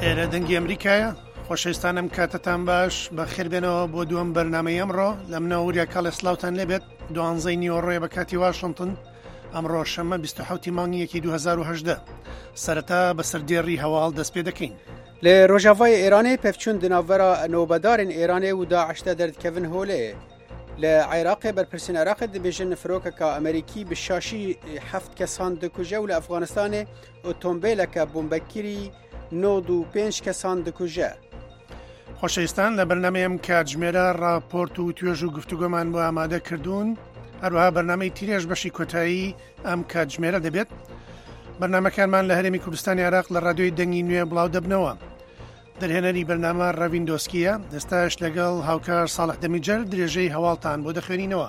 ئێرە دەنگی ئەمریکایە خۆشەویستانم کاتتان باش بە خێربێنەوە بۆ دووەم بەرنامەی ئەمڕۆ لە منەوەوریا کاڵێ سلااوان لێبێت 12 نیوەڕۆیە بە کاتی واشنگتن ئەمڕۆ شەمە 27 مانگی 2018 سەرەتا بە سەردێڕی هەواڵ دەست پێ دەکەین. لە ڕۆژاوای ئێرانê pevçûn di navbera nûbedarên Îranê û Daişde derdikevin holê. Li Iraqê berpirsên Iraqê dibêjin firokeka Amerîkî bi şaşî 7 kesan dikuje û li Efxanistanê otomobîleke bombekirî 95 kesan dikuje. خۆشەویستان لە بەرنمەیەم کاتژمێرە راپۆرت و توێژ و گفتوگۆمان بۆ ئامادە کردوون هەروەها بەرنمەی تیرێژ بەشی کۆتایی ئەم کاتژمێرە دەبێت. بەرنمەکانمان لە هەرێمی کوردستانی عێراق لە ڕادیۆی دەنگی نوێ بڵاو دەبنەوە. دەرهێنەری بەرنامە ڕەڤین دۆسکیە دەستاش لەگەڵ هاوکار ساڵح دەمیجەر درێژەی هەواڵتان بۆ دەخوێنینەوە.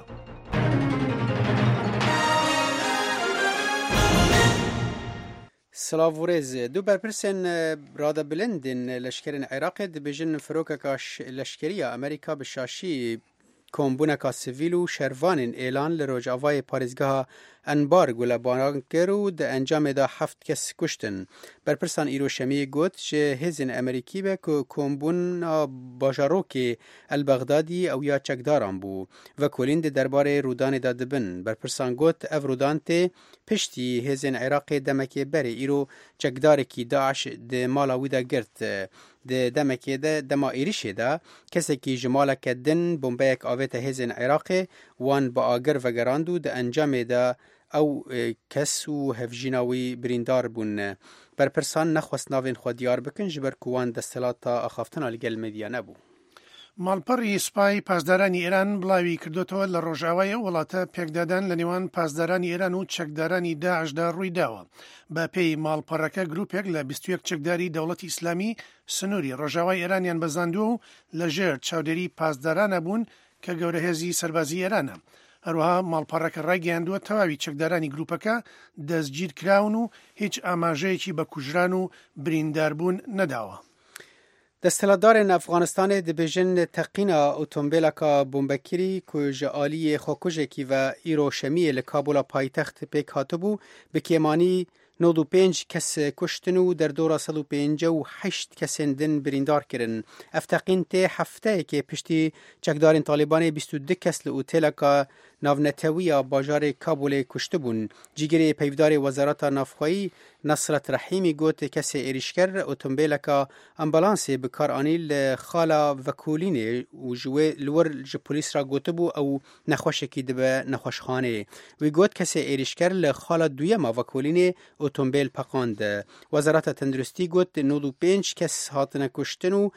سلااوڕێز دوو بەرپرسên radebildên leşkerên Iraqê dibêjin firokeka leşkeriya Amerîka bi şaşî kombûneka sivîl û şervanên êlan li rojavayê parêzgeha Enbar gulebaran kir û di encamê de 7 kes kuştin. Berpirsan îro şemiyê got ji hêzên Amerîkî be ku kombûna bajarokê Elbexdadî ew ya çekdaran bû. Vekolîn di derbarê rûdanê de dibin. Berpirsan got ev rûdan tê piştî hêzên Iraqê demekê berê îro çekdarekî Daeş di mala wî de girt. Di demekê de dema êrişê de kesekî ji maleke din bombeyek avête hêzên Iraqê wan bi agir vegerand û di encamê de ew kes û hevjîna wî birîndar bûn. Berpirsan nexwest navên xwe diyar bikin ji ber ku wan desthilata axaftina li gel medya nebû. ماڵپەڕی سوپای پاسدارانی ئێران بڵاوی کردوتەوە لە ڕۆژاوای وڵاتە پێکدادان لە نێوان پاسدارانی ئێران و چەکدارانی داعشدا ڕوویداوە. بە پێی ماڵپەڕەکە گروپێک لە 21 چەکداری دەوڵەتی ئیسلامی سنووری ڕۆژاوای ئێرانیان بەزاندووە و لەژێر چاودێری پاسدارانە بوون کە گەورەهێزی سەربازی ئێرانە. هەروەها ماڵپەڕەکە ڕایگەیاندووە تەواوی چەکدارانی گروپەکە دەستگیر کراون و هیچ ئاماژەیەکی بە کوژران و برینداربوون نەداوە. Desthilatdarên Efxanistanê dibêjin teqîna otomobîleka bombekirî ku ji aliyê xwekujekî ve îro şemiyê li Kabûla paytextê pêk hatibû bi kêmanî 95 kes kuştin û derdora 158 kesên din birîndar kirin. Ev teqîn tê hefteyekê piştî çekdarên Talîbanê 22 kes li otêleka navnetewiya bajarê Kabûlê kuştibûn. Cîgerê peyvdarê Wezareta Navxweyî Nesret Rehîmî got kesê êrişker otomobîleka ambulansê bi kar anî li xala Vekolînê û ji wê li wir ji polîs re gotibû ew nexweşekî dibe nexweşxanê. Wî got kesê êrişker li xala duyema Vekolînê otomobîl peqand. Wezareta Tenduristî got 95 kes hatine kuştin û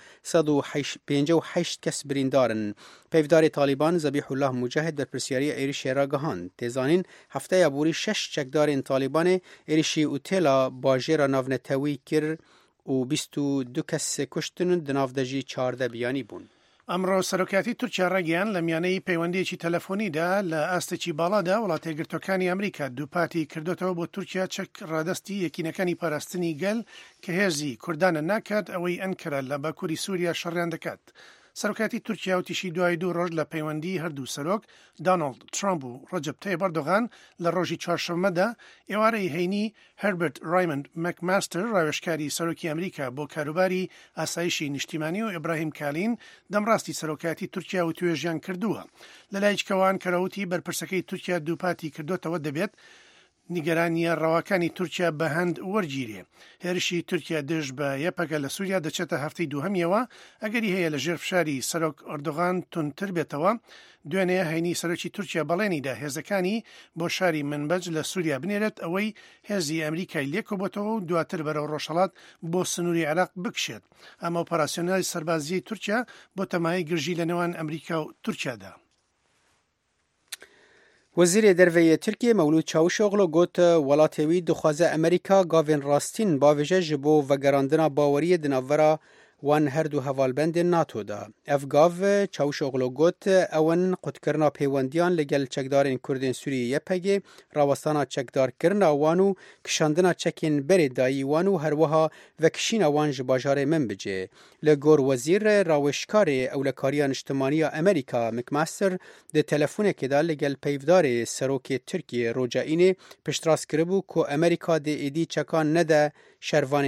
158 kes birîndarin. Peyvdarê Talîban Zebîhullah Mujahid derpirsiyariya êrişê ra gihand. Têzanîn hefteya borî 6 çekdarên Talîbanê êrişî otêla bajêra navnetewî kir û 22 kes kuştin di nav de jî 14 biyanî bûn. ئەمڕۆ سەرۆکاتی تورکیا ڕێگەیان لە میانەی پەیوەندیەکی تەلەفۆنیدا لە ئاستێکی باڵادا وڵاتە یەکگرتوەکانی ئەمریکا دووپاتی کردوتەوە بۆ تورکیا چەک ڕادستی یەکینەکانی پاراستنی گەل کە هێزی کوردانە ناکات ئەوەی ئەنکەرە لە باکووری سووریا شەڕیان دەکات. سەرۆکاتی تورکیا و تیشی دوای 2 ڕۆژ لە پەیوەندی هەردوو سەرۆک دانالد ترامپ و ڕەجەب تایب ئەردۆغان لە ڕۆژی چوارشەممەدا ئێوارەی هەینی هەربرت ڕایمەند مەکماستر ڕاوێژکاری سەرۆکی ئەمریکا بۆ کاروباری ئاسایشی نیشتیمانی و ئیبراهیم کالین دەمڕاستی سەرۆکاتی تورکیا و توێژیان کردووە. لەلایەکەوان کەرەوتی بەرپرسەکەی تورکیا دووپاتی کردوتەوە دەبێت نیگەرانیە ڕەواکانی تورکیا بە هەند وەرگیرێ. هێرشی تورکیا دژ بە یەپەکە لە سووریا دەچێتە هەفتەی دووهەمیەوە ئەگەری هەیە لە ژێر فشاری سەرۆک ئەردۆغان تونتر بێتەوە. دوێنێ هەینی سەرۆکی تورکیا بەڵێنیدا هێزەکانی بۆ شاری منبەج لە سووریا بنێرێت ئەوەی هێزی ئەمریکای لێکۆبێتەوە و دواتر بەرەو ڕۆژهەڵات بۆ سنووری عێراق بکشێت. ئەمە ئۆپەراسیۆنەلی سەربازیی تورکیا بۆ تەمای گرژی لە نێوان ئەمریکا و تورکیادا. Wezîrê Derveyê Tirkiye Mewlûd Çavuşoğlu got welatê wî dixwaze Amerîka gavên rastîn bavêje ji bo vegerandina baweriyê di navbera wan her du hevalbendên NATO da. Ev gav Çavuşoğlu got ew qutkirina pêwendiyan li gel çekdarên Kurdên Sûriyê YPG, rawestana çekdarkirina wan û kişandina çekên berê dayî wan û her wiha vekişîna wan ji bajarê min bice. Li gor wezîr rawêşkarê ewlekariya niştimaniya Amerîka McMaster di telefonekê da li gel peyvdarê serokê Tirkiye Rocaînê piştrast kiribû ku Amerîka dê êdî çekan nede şervanê